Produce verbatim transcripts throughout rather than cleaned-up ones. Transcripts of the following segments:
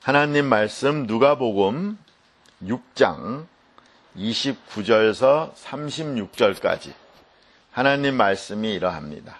하나님 말씀 누가복음 육 장 이십구 절에서 삼십육 절까지 하나님 말씀이 이러합니다.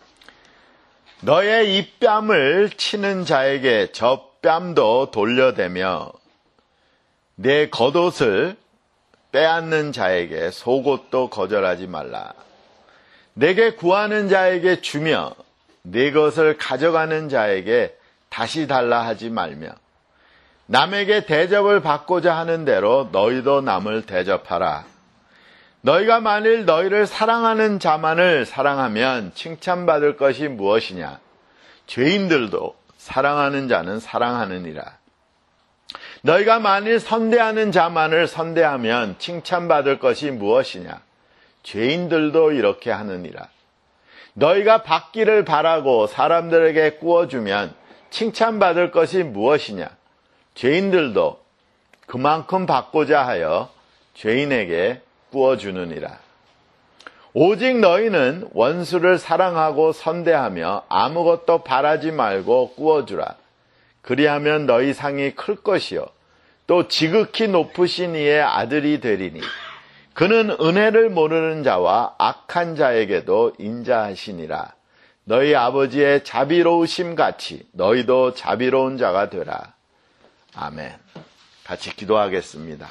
너의 입뺨을 치는 자에게 저 뺨도 돌려대며 내 겉옷을 빼앗는 자에게 속옷도 거절하지 말라. 내게 구하는 자에게 주며 내 것을 가져가는 자에게 다시 달라 하지 말며 남에게 대접을 받고자 하는 대로 너희도 남을 대접하라. 너희가 만일 너희를 사랑하는 자만을 사랑하면 칭찬받을 것이 무엇이냐? 죄인들도 사랑하는 자는 사랑하느니라. 너희가 만일 선대하는 자만을 선대하면 칭찬받을 것이 무엇이냐? 죄인들도 이렇게 하느니라. 너희가 받기를 바라고 사람들에게 꾸어주면 칭찬받을 것이 무엇이냐? 죄인들도 그만큼 받고자 하여 죄인에게 꾸어주느니라. 오직 너희는 원수를 사랑하고 선대하며 아무것도 바라지 말고 꾸어주라. 그리하면 너희 상이 클 것이요 또 지극히 높으신 이의 아들이 되리니 그는 은혜를 모르는 자와 악한 자에게도 인자하시니라. 너희 아버지의 자비로우심 같이 너희도 자비로운 자가 되라. 아멘. 같이 기도하겠습니다.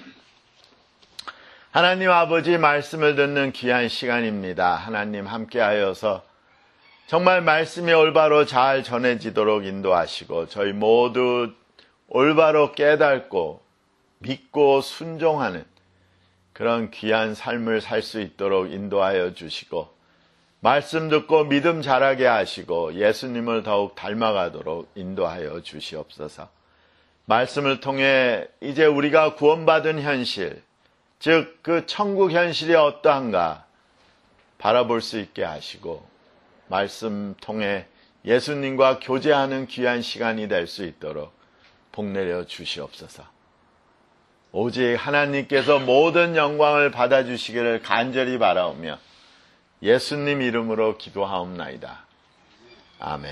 하나님 아버지 말씀을 듣는 귀한 시간입니다. 하나님 함께하여서 정말 말씀이 올바로 잘 전해지도록 인도하시고 저희 모두 올바로 깨닫고 믿고 순종하는 그런 귀한 삶을 살 수 있도록 인도하여 주시고 말씀 듣고 믿음 자라게 하시고 예수님을 더욱 닮아가도록 인도하여 주시옵소서. 말씀을 통해 이제 우리가 구원받은 현실, 즉 그 천국 현실이 어떠한가 바라볼 수 있게 하시고 말씀 통해 예수님과 교제하는 귀한 시간이 될 수 있도록 복내려 주시옵소서. 오직 하나님께서 모든 영광을 받아주시기를 간절히 바라오며 예수님 이름으로 기도하옵나이다. 아멘.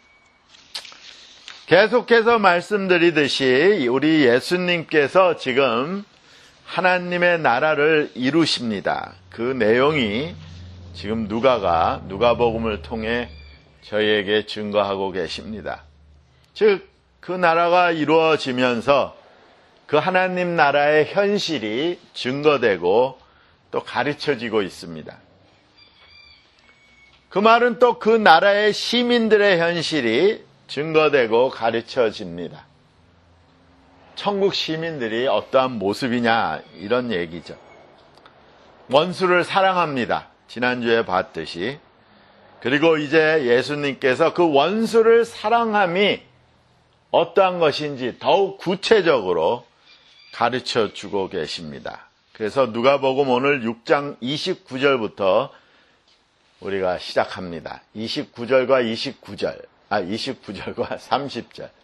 계속해서 말씀드리듯이 우리 예수님께서 지금 하나님의 나라를 이루십니다. 그 내용이 지금 누가가 누가복음을 통해 저희에게 증거하고 계십니다. 즉, 그 나라가 이루어지면서 그 하나님 나라의 현실이 증거되고 또 가르쳐지고 있습니다. 그 말은 또 그 나라의 시민들의 현실이 증거되고 가르쳐집니다. 천국 시민들이 어떠한 모습이냐 이런 얘기죠. 원수를 사랑합니다. 지난주에 봤듯이. 그리고 이제 예수님께서 그 원수를 사랑함이 어떠한 것인지 더욱 구체적으로 가르쳐 주고 계십니다. 그래서 누가복음 오늘 육 장 이십구 절부터 우리가 시작합니다. 이십구 절과 이십구 절, 아, 이십구 절과 삼십 절.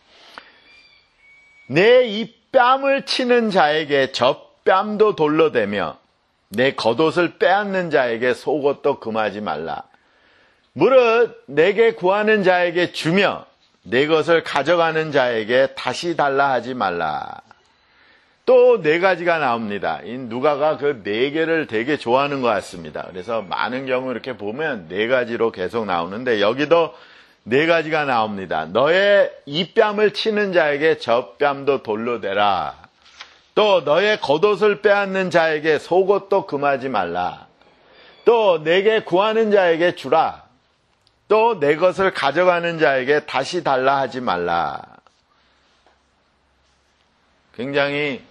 내 이 뺨을 치는 자에게 저 뺨도 돌로 대며 내 겉옷을 빼앗는 자에게 속옷도 금하지 말라. 무릇 내게 구하는 자에게 주며 내 것을 가져가는 자에게 다시 달라 하지 말라. 또 네 가지가 나옵니다. 이 누가가 그 네 개를 되게 좋아하는 것 같습니다. 그래서 많은 경우 이렇게 보면 네 가지로 계속 나오는데 여기도 네 가지가 나옵니다. 너의 이 뺨을 치는 자에게 저 뺨도 돌로 대라. 또 너의 겉옷을 빼앗는 자에게 속옷도 금하지 말라. 또 내게 구하는 자에게 주라. 또 내 것을 가져가는 자에게 다시 달라 하지 말라. 굉장히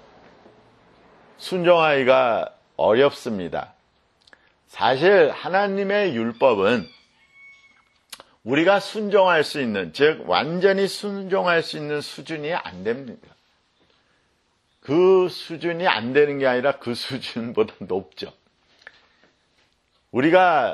순종하기가 어렵습니다. 사실 하나님의 율법은 우리가 순종할 수 있는, 즉 완전히 순종할 수 있는 수준이 안 됩니다. 그 수준이 안 되는 게 아니라 그 수준보다 높죠. 우리가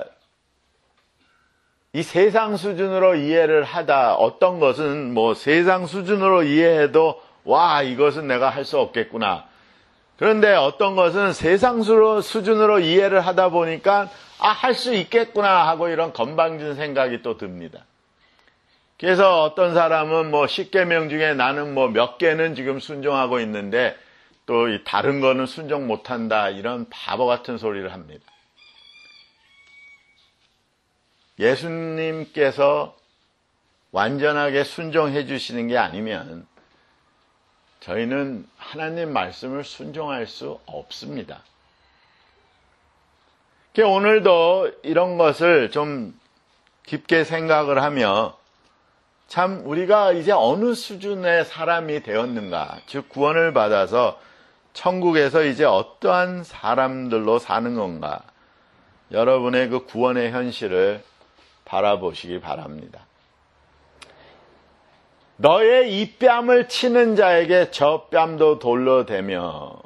이 세상 수준으로 이해를 하다 어떤 것은 뭐 세상 수준으로 이해해도 와, 이것은 내가 할 수 없겠구나. 그런데 어떤 것은 세상 수준으로 이해를 하다 보니까 아, 할 수 있겠구나 하고 이런 건방진 생각이 또 듭니다. 그래서 어떤 사람은 뭐 십계명 중에 나는 뭐 몇 개는 지금 순종하고 있는데 또 이 다른 거는 순종 못한다, 이런 바보 같은 소리를 합니다. 예수님께서 완전하게 순종해 주시는 게 아니면 저희는 하나님 말씀을 순종할 수 없습니다. 오늘도 이런 것을 좀 깊게 생각을 하며, 참 우리가 이제 어느 수준의 사람이 되었는가, 즉 구원을 받아서 천국에서 이제 어떠한 사람들로 사는 건가, 여러분의 그 구원의 현실을 바라보시기 바랍니다. 너의 이 뺨을 치는 자에게 저 뺨도 돌로 대며,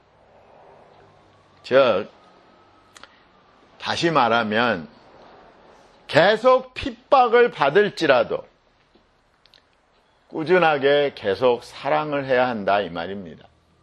즉 다시 말하면 계속 핍박을 받을지라도 꾸준하게 계속 사랑을 해야 한다, 이 말입니다.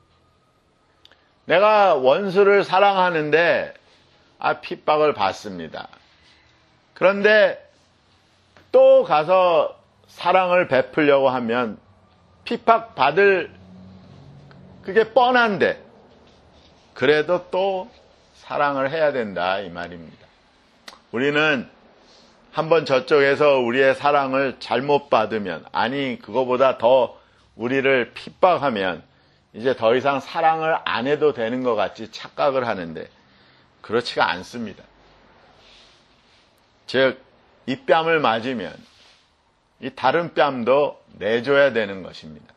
내가 원수를 사랑하는데 아, 핍박을 받습니다. 그런데 또 가서 사랑을 베풀려고 하면 핍박 받을 그게 뻔한데 그래도 또 사랑을 해야 된다, 이 말입니다. 우리는 한번 저쪽에서 우리의 사랑을 잘못 받으면, 아니 그거보다 더 우리를 핍박하면 이제 더 이상 사랑을 안 해도 되는 것 같이 착각을 하는데 그렇지가 않습니다. 즉, 이 뺨을 맞으면 이 다른 뺨도 내줘야 되는 것입니다.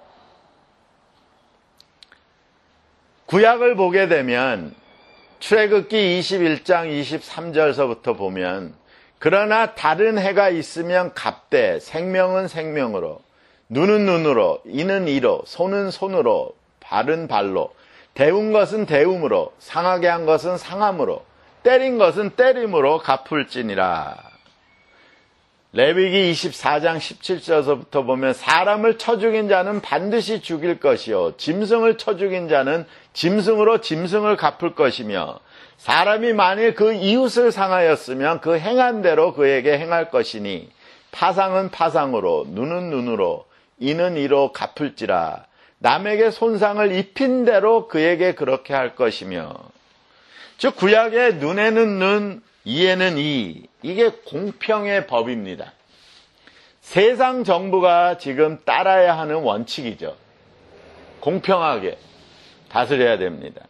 구약을 보게 되면 출애굽기 이십일 장 이십삼 절서부터 보면, 그러나 다른 해가 있으면 갑대, 생명은 생명으로, 눈은 눈으로, 이는 이로, 손은 손으로, 발은 발로, 데운 것은 데움으로, 상하게 한 것은 상함으로, 때린 것은 때림으로 갚을지니라. 레위기 이십사 장 십칠 절서부터 보면, 사람을 쳐 죽인 자는 반드시 죽일 것이요, 짐승을 쳐 죽인 자는 짐승으로 짐승을 갚을 것이며, 사람이 만일 그 이웃을 상하였으면 그 행한 대로 그에게 행할 것이니, 파상은 파상으로, 눈은 눈으로, 이는 이로 갚을지라. 남에게 손상을 입힌 대로 그에게 그렇게 할 것이며. 즉 구약의 눈에는 눈, 이에는 이, 이게 공평의 법입니다. 세상 정부가 지금 따라야 하는 원칙이죠. 공평하게 다스려야 됩니다.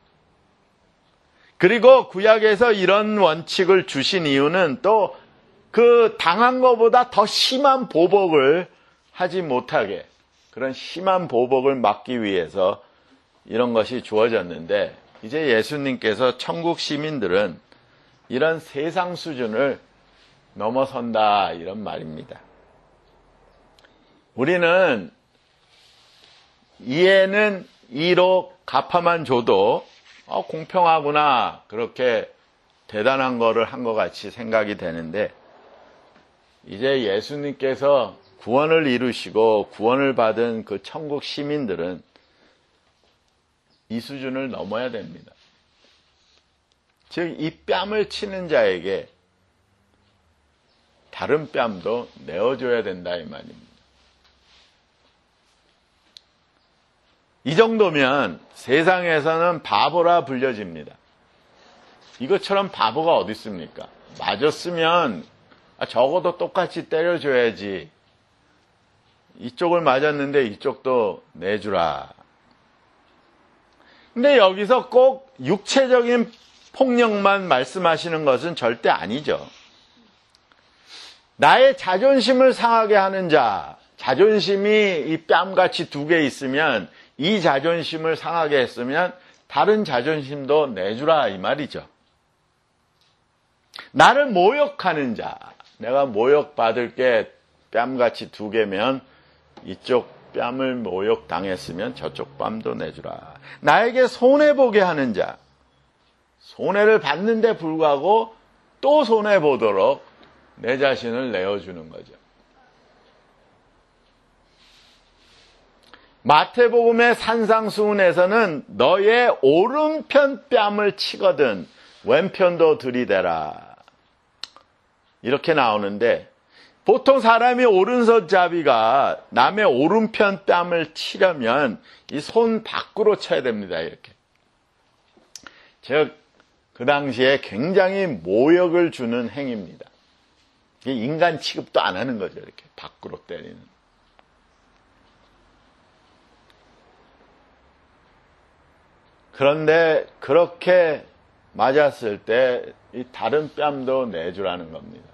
그리고 구약에서 이런 원칙을 주신 이유는 또 그 당한 것보다 더 심한 보복을 하지 못하게, 그런 심한 보복을 막기 위해서 이런 것이 주어졌는데, 이제 예수님께서 천국 시민들은 이런 세상 수준을 넘어선다, 이런 말입니다. 우리는 이에는 이로 갚아만 줘도 어, 공평하구나, 그렇게 대단한 거를 한 것 같이 생각이 되는데, 이제 예수님께서 구원을 이루시고 구원을 받은 그 천국 시민들은 이 수준을 넘어야 됩니다. 즉, 이 뺨을 치는 자에게 다른 뺨도 내어줘야 된다, 이 말입니다. 이 정도면 세상에서는 바보라 불려집니다. 이것처럼 바보가 어디 있습니까? 맞았으면 적어도 똑같이 때려줘야지. 이쪽을 맞았는데 이쪽도 내주라. 근데 여기서 꼭 육체적인 폭력만 말씀하시는 것은 절대 아니죠. 나의 자존심을 상하게 하는 자, 자존심이 이 뺨같이 두 개 있으면, 이 자존심을 상하게 했으면 다른 자존심도 내주라, 이 말이죠. 나를 모욕하는 자, 내가 모욕받을 게 뺨같이 두 개면 이쪽 뺨을 모욕당했으면 저쪽 뺨도 내주라. 나에게 손해보게 하는 자, 손해를 받는데 불구하고 또 손해보도록 내 자신을 내어주는 거죠. 마태복음의 산상수훈에서는 너의 오른편 뺨을 치거든 왼편도 들이대라, 이렇게 나오는데, 보통 사람이 오른손잡이가 남의 오른편 뺨을 치려면 이 손 밖으로 쳐야 됩니다. 이렇게. 즉, 그 당시에 굉장히 모욕을 주는 행위입니다. 이게 인간 취급도 안 하는 거죠. 이렇게 밖으로 때리는. 그런데 그렇게 맞았을 때 이 다른 뺨도 내주라는 겁니다.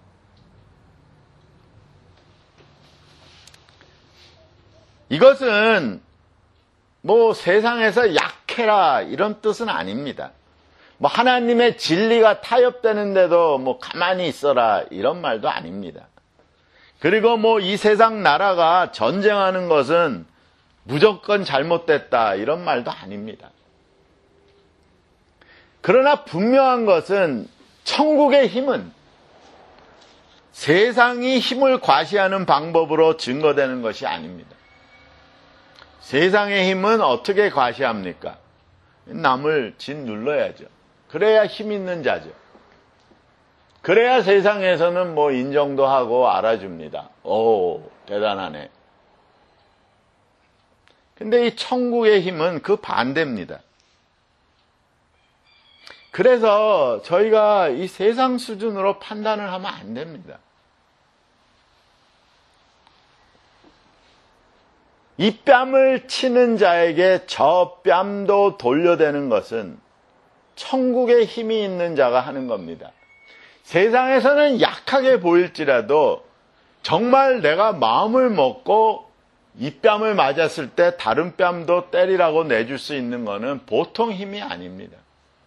이것은 뭐 세상에서 약해라 이런 뜻은 아닙니다. 뭐 하나님의 진리가 타협되는데도 뭐 가만히 있어라 이런 말도 아닙니다. 그리고 뭐 이 세상 나라가 전쟁하는 것은 무조건 잘못됐다 이런 말도 아닙니다. 그러나 분명한 것은 천국의 힘은 세상이 힘을 과시하는 방법으로 증거되는 것이 아닙니다. 세상의 힘은 어떻게 과시합니까? 남을 짓눌러야죠. 그래야 힘 있는 자죠. 그래야 세상에서는 뭐 인정도 하고 알아줍니다. 오, 대단하네. 근데 이 천국의 힘은 그 반대입니다. 그래서 저희가 이 세상 수준으로 판단을 하면 안 됩니다. 이 뺨을 치는 자에게 저 뺨도 돌려대는 것은 천국에 힘이 있는 자가 하는 겁니다. 세상에서는 약하게 보일지라도 정말 내가 마음을 먹고 이 뺨을 맞았을 때 다른 뺨도 때리라고 내줄 수 있는 것은 보통 힘이 아닙니다.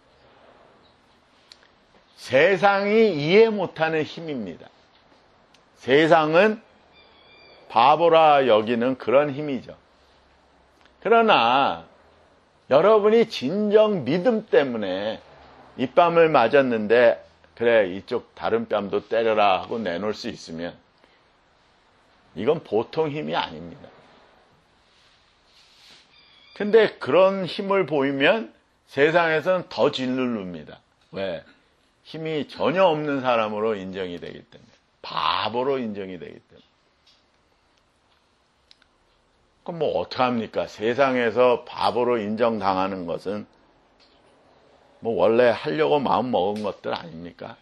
세상이 이해 못하는 힘입니다. 세상은 바보라 여기는 그런 힘이죠. 그러나 여러분이 진정 믿음 때문에 이 뺨을 맞았는데 그래 이쪽 다른 뺨도 때려라 하고 내놓을 수 있으면 이건 보통 힘이 아닙니다. 근데 그런 힘을 보이면 세상에서는 더 짓누릅니다. 왜? 힘이 전혀 없는 사람으로 인정이 되기 때문에. 바보로 인정이 되기 때문에. 그럼 뭐 어떡합니까? 세상에서 바보로 인정당하는 것은 뭐 원래 하려고 마음 먹은 것들 아닙니까?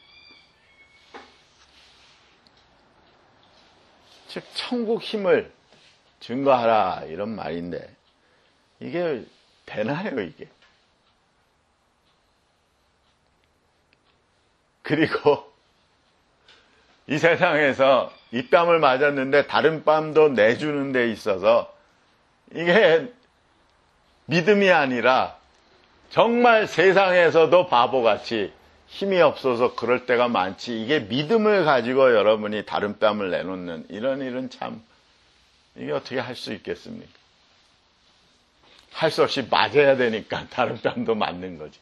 즉 천국 힘을 증거하라 이런 말인데 이게 되나요 이게? 그리고 이 세상에서 이 뺨을 맞았는데 다른 뺨도 내주는 데 있어서 이게 믿음이 아니라 정말 세상에서도 바보같이 힘이 없어서 그럴 때가 많지 이게 믿음을 가지고 여러분이 다른 뺨을 내놓는 이런 일은 참 이게 어떻게 할 수 있겠습니까? 할 수 없이 맞아야 되니까 다른 뺨도 맞는 거지.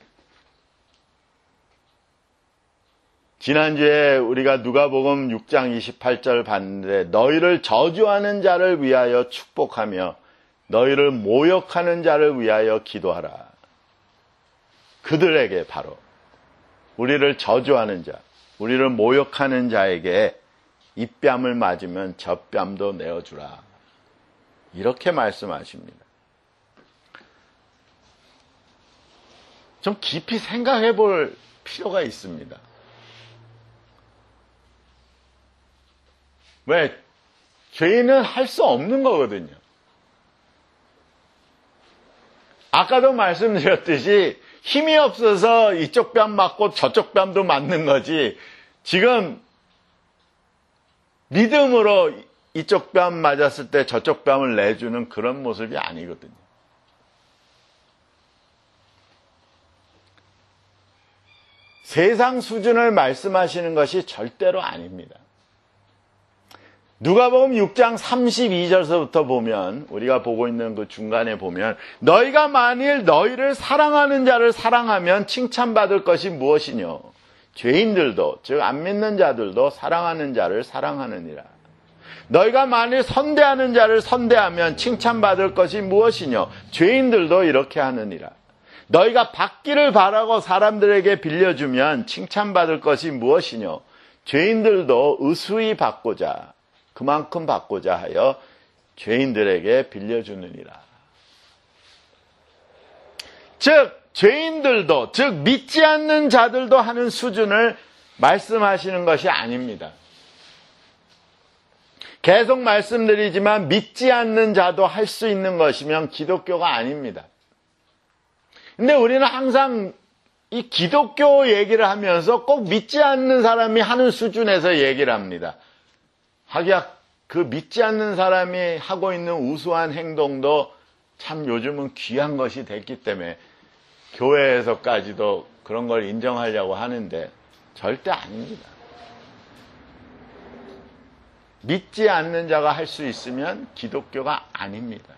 지난주에 우리가 누가복음 육 장 이십팔 절 봤는데 너희를 저주하는 자를 위하여 축복하며 너희를 모욕하는 자를 위하여 기도하라. 그들에게 바로 우리를 저주하는 자, 우리를 모욕하는 자에게 이 뺨을 맞으면 저 뺨도 내어주라. 이렇게 말씀하십니다. 좀 깊이 생각해 볼 필요가 있습니다. 왜? 죄인은 할 수 없는 거거든요. 아까도 말씀드렸듯이 힘이 없어서 이쪽 뺨 맞고 저쪽 뺨도 맞는 거지 지금 믿음으로 이쪽 뺨 맞았을 때 저쪽 뺨을 내주는 그런 모습이 아니거든요. 세상 수준을 말씀하시는 것이 절대로 아닙니다. 누가복음 육 장 삼십이 절서부터 보면 우리가 보고 있는 그 중간에 보면 너희가 만일 너희를 사랑하는 자를 사랑하면 칭찬받을 것이 무엇이뇨? 죄인들도 즉 안 믿는 자들도 사랑하는 자를 사랑하느니라. 너희가 만일 선대하는 자를 선대하면 칭찬받을 것이 무엇이뇨? 죄인들도 이렇게 하느니라. 너희가 받기를 바라고 사람들에게 빌려주면 칭찬받을 것이 무엇이뇨? 죄인들도 의수히 받고자, 그만큼 받고자 하여 죄인들에게 빌려주느니라. 즉 죄인들도, 즉 믿지 않는 자들도 하는 수준을 말씀하시는 것이 아닙니다. 계속 말씀드리지만 믿지 않는 자도 할 수 있는 것이면 기독교가 아닙니다. 근데 우리는 항상 이 기독교 얘기를 하면서 꼭 믿지 않는 사람이 하는 수준에서 얘기를 합니다. 하기야 그 믿지 않는 사람이 하고 있는 우수한 행동도 참 요즘은 귀한 것이 됐기 때문에 교회에서까지도 그런 걸 인정하려고 하는데 절대 아닙니다. 믿지 않는 자가 할 수 있으면 기독교가 아닙니다.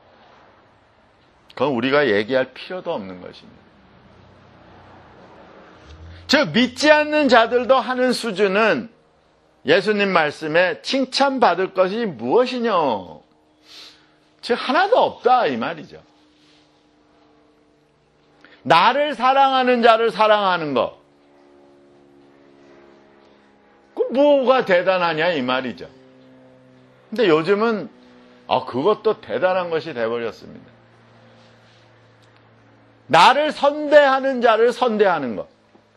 그건 우리가 얘기할 필요도 없는 것입니다. 즉 믿지 않는 자들도 하는 수준은 예수님 말씀에 칭찬받을 것이 무엇이냐, 즉 하나도 없다 이 말이죠. 나를 사랑하는 자를 사랑하는 것, 그 뭐가 대단하냐 이 말이죠. 근데 요즘은 아, 그것도 대단한 것이 돼버렸습니다. 나를 선대하는 자를 선대하는 것,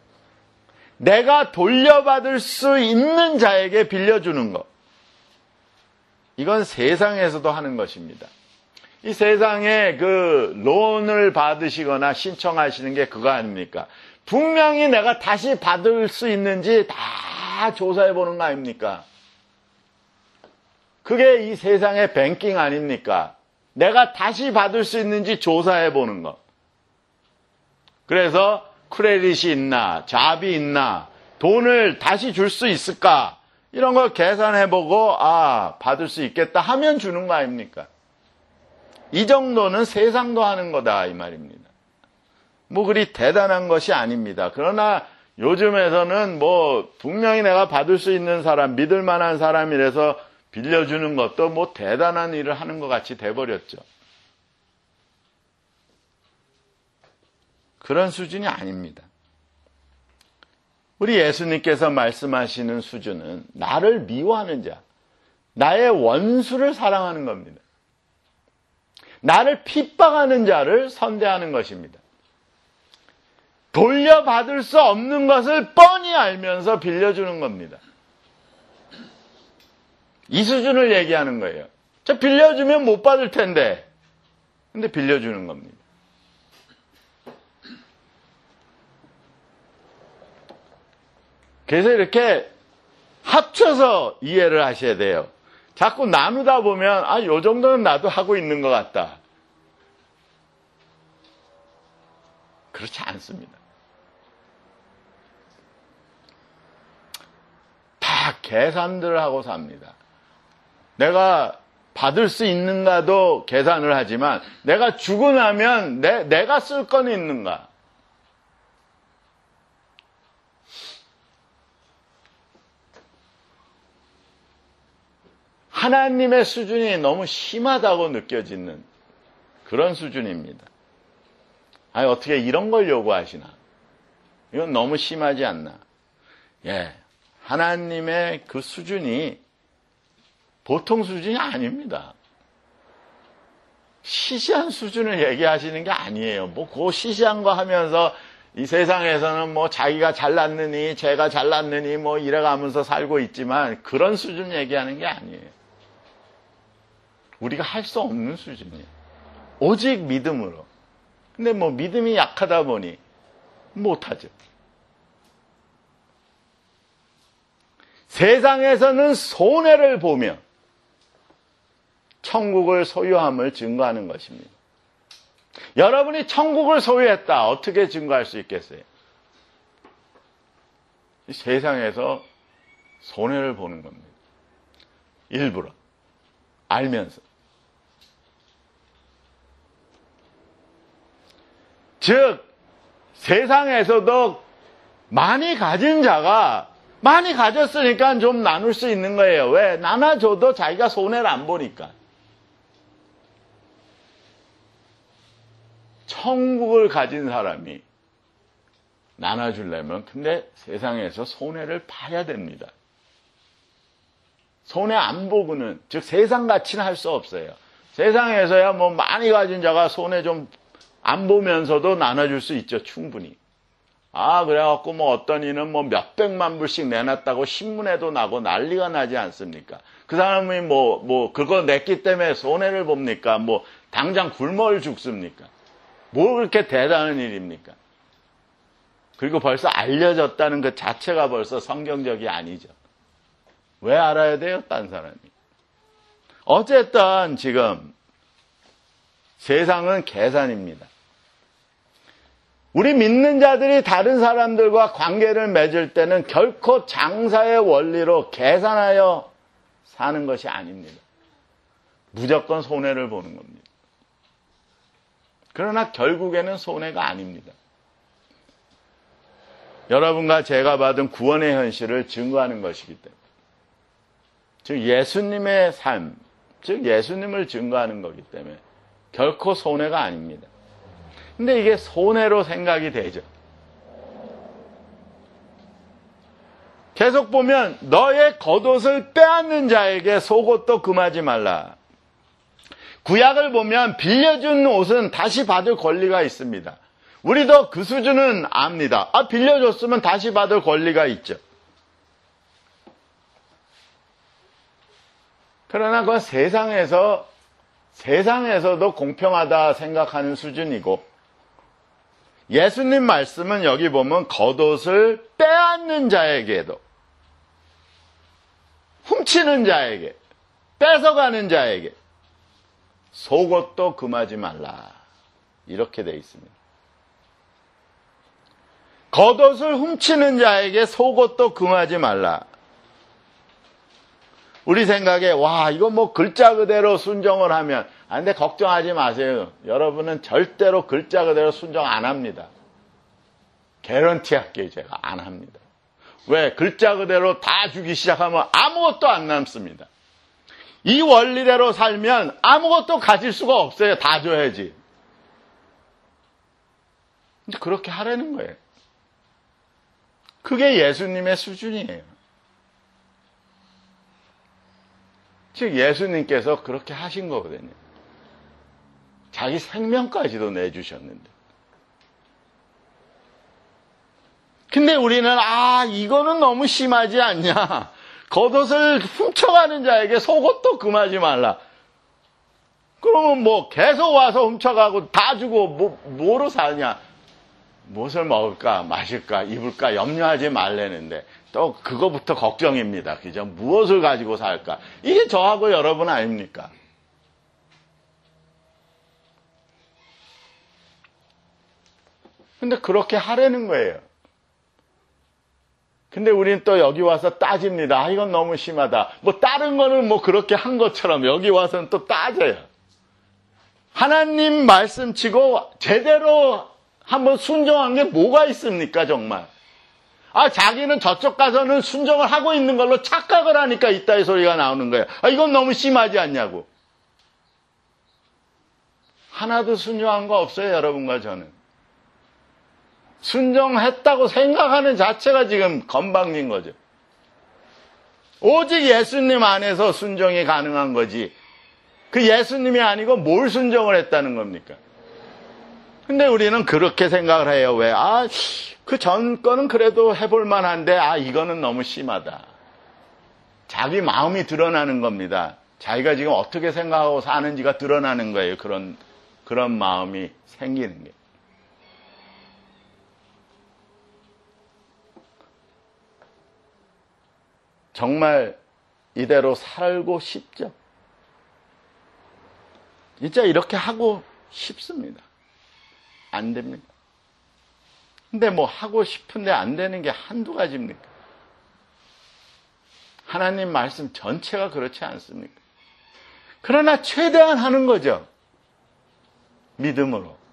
내가 돌려받을 수 있는 자에게 빌려주는 것, 이건 세상에서도 하는 것입니다. 이 세상에 그 론을 받으시거나 신청하시는 게 그거 아닙니까? 분명히 내가 다시 받을 수 있는지 다 조사해 보는 거 아닙니까? 그게 이 세상의 뱅킹 아닙니까? 내가 다시 받을 수 있는지 조사해 보는 거. 그래서 크레딧이 있나, 잡이 있나, 돈을 다시 줄 수 있을까, 이런 걸 계산해 보고 아, 받을 수 있겠다 하면 주는 거 아닙니까? 이 정도는 세상도 하는 거다 이 말입니다. 뭐 그리 대단한 것이 아닙니다. 그러나 요즘에서는 뭐 분명히 내가 받을 수 있는 사람, 믿을 만한 사람이라서 빌려주는 것도 뭐 대단한 일을 하는 것 같이 돼버렸죠. 그런 수준이 아닙니다. 우리 예수님께서 말씀하시는 수준은 나를 미워하는 자, 나의 원수를 사랑하는 겁니다. 나를 핍박하는 자를 선대하는 것입니다. 돌려받을 수 없는 것을 뻔히 알면서 빌려주는 겁니다. 이 수준을 얘기하는 거예요. 저 빌려주면 못 받을 텐데, 근데 빌려주는 겁니다. 그래서 이렇게 합쳐서 이해를 하셔야 돼요. 자꾸 나누다 보면 아, 요 정도는 나도 하고 있는 것 같다. 그렇지 않습니다. 다 계산들을 하고 삽니다. 내가 받을 수 있는가도 계산을 하지만 내가 주고 나면 내, 내가 쓸 건 있는가? 하나님의 수준이 너무 심하다고 느껴지는 그런 수준입니다. 아니, 어떻게 이런 걸 요구하시나? 이건 너무 심하지 않나? 예. 하나님의 그 수준이 보통 수준이 아닙니다. 시시한 수준을 얘기하시는 게 아니에요. 뭐, 그 시시한 거 하면서 이 세상에서는 뭐 자기가 잘났느니, 제가 잘났느니, 뭐 이래가면서 살고 있지만 그런 수준 얘기하는 게 아니에요. 우리가 할 수 없는 수준이에요. 오직 믿음으로. 근데 뭐 믿음이 약하다 보니 못하죠. 세상에서는 손해를 보며 천국을 소유함을 증거하는 것입니다. 여러분이 천국을 소유했다. 어떻게 증거할 수 있겠어요? 이 세상에서 손해를 보는 겁니다. 일부러. 알면서. 즉 세상에서도 많이 가진 자가 많이 가졌으니까 좀 나눌 수 있는 거예요. 왜? 나눠줘도 자기가 손해를 안 보니까. 천국을 가진 사람이 나눠주려면 근데 세상에서 손해를 봐야 됩니다. 손해 안 보고는, 즉 세상 가치는 할 수 없어요. 세상에서야 뭐 많이 가진 자가 손해 좀 안 보면서도 나눠줄 수 있죠, 충분히. 아, 그래갖고 뭐 어떤 이는 뭐 몇백만 불씩 내놨다고 신문에도 나고 난리가 나지 않습니까? 그 사람이 뭐, 뭐, 그거 냈기 때문에 손해를 봅니까? 뭐, 당장 굶어 죽습니까? 뭐 그렇게 대단한 일입니까? 그리고 벌써 알려졌다는 그 자체가 벌써 성경적이 아니죠. 왜 알아야 돼요, 딴 사람이? 어쨌든 지금 세상은 계산입니다. 우리 믿는 자들이 다른 사람들과 관계를 맺을 때는 결코 장사의 원리로 계산하여 사는 것이 아닙니다. 무조건 손해를 보는 겁니다. 그러나 결국에는 손해가 아닙니다. 여러분과 제가 받은 구원의 현실을 증거하는 것이기 때문에, 즉 예수님의 삶, 즉 예수님을 증거하는 거기 때문에 결코 손해가 아닙니다. 근데 이게 손해로 생각이 되죠. 계속 보면 너의 겉옷을 빼앗는 자에게 속옷도 금하지 말라. 구약을 보면 빌려준 옷은 다시 받을 권리가 있습니다. 우리도 그 수준은 압니다. 아, 빌려줬으면 다시 받을 권리가 있죠. 그러나 그 세상에서, 세상에서도 공평하다 생각하는 수준이고, 예수님 말씀은 여기 보면 겉옷을 빼앗는 자에게도, 훔치는 자에게, 뺏어가는 자에게 속옷도 금하지 말라. 이렇게 되어 있습니다. 겉옷을 훔치는 자에게 속옷도 금하지 말라. 우리 생각에 와, 이거 뭐 글자 그대로 순종을 하면, 아, 근데 걱정하지 마세요. 여러분은 절대로 글자 그대로 순종 안 합니다. 개런티 할게요. 제가 안 합니다. 왜? 글자 그대로 다 주기 시작하면 아무것도 안 남습니다. 이 원리대로 살면 아무것도 가질 수가 없어요. 다 줘야지. 근데 그렇게 하라는 거예요. 그게 예수님의 수준이에요. 즉 예수님께서 그렇게 하신 거거든요. 자기 생명까지도 내주셨는데. 근데 우리는 아, 이거는 너무 심하지 않냐. 겉옷을 훔쳐가는 자에게 속옷도 금하지 말라. 그러면 뭐 계속 와서 훔쳐가고 다 주고 뭐, 뭐로 사냐. 무엇을 먹을까 마실까 입을까 염려하지 말라는데 또 그거부터 걱정입니다. 그죠? 무엇을 가지고 살까? 이게 저하고 여러분 아닙니까? 근데 그렇게 하라는 거예요. 근데 우리는 또 여기 와서 따집니다. 아, 이건 너무 심하다. 뭐 다른 거는 뭐 그렇게 한 것처럼 여기 와서는 또 따져요. 하나님 말씀치고 제대로 한번 순종한 게 뭐가 있습니까, 정말? 아, 자기는 저쪽 가서는 순종을 하고 있는 걸로 착각을 하니까 이따위 소리가 나오는 거예요. 아, 이건 너무 심하지 않냐고. 하나도 순종한 거 없어요, 여러분과 저는. 순종했다고 생각하는 자체가 지금 건방진 거죠. 오직 예수님 안에서 순종이 가능한 거지. 그 예수님이 아니고 뭘 순종을 했다는 겁니까? 근데 우리는 그렇게 생각을 해요. 왜? 아, 그 전 거는 그래도 해볼 만한데, 아, 이거는 너무 심하다. 자기 마음이 드러나는 겁니다. 자기가 지금 어떻게 생각하고 사는지가 드러나는 거예요. 그런, 그런 마음이 생기는 게. 정말 이대로 살고 싶죠? 진짜 이렇게 하고 싶습니다. 안 됩니다. 근데 뭐 하고 싶은데 안 되는 게 한두 가지입니까? 하나님 말씀 전체가 그렇지 않습니까? 그러나 최대한 하는 거죠. 믿음으로.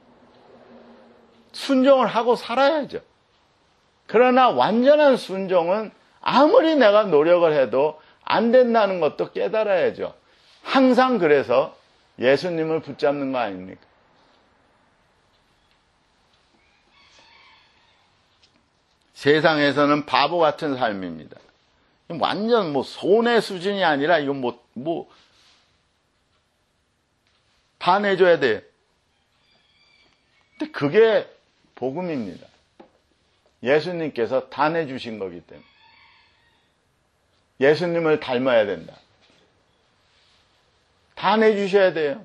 순종을 하고 살아야죠. 그러나 완전한 순종은 아무리 내가 노력을 해도 안 된다는 것도 깨달아야죠. 항상 그래서 예수님을 붙잡는 거 아닙니까? 세상에서는 바보 같은 삶입니다. 완전 뭐 손해 수준이 아니라 이건 뭐, 뭐, 다 내줘야 돼요. 근데 그게 복음입니다. 예수님께서 다 내주신 거기 때문에. 예수님을 닮아야 된다. 다 내주셔야 돼요.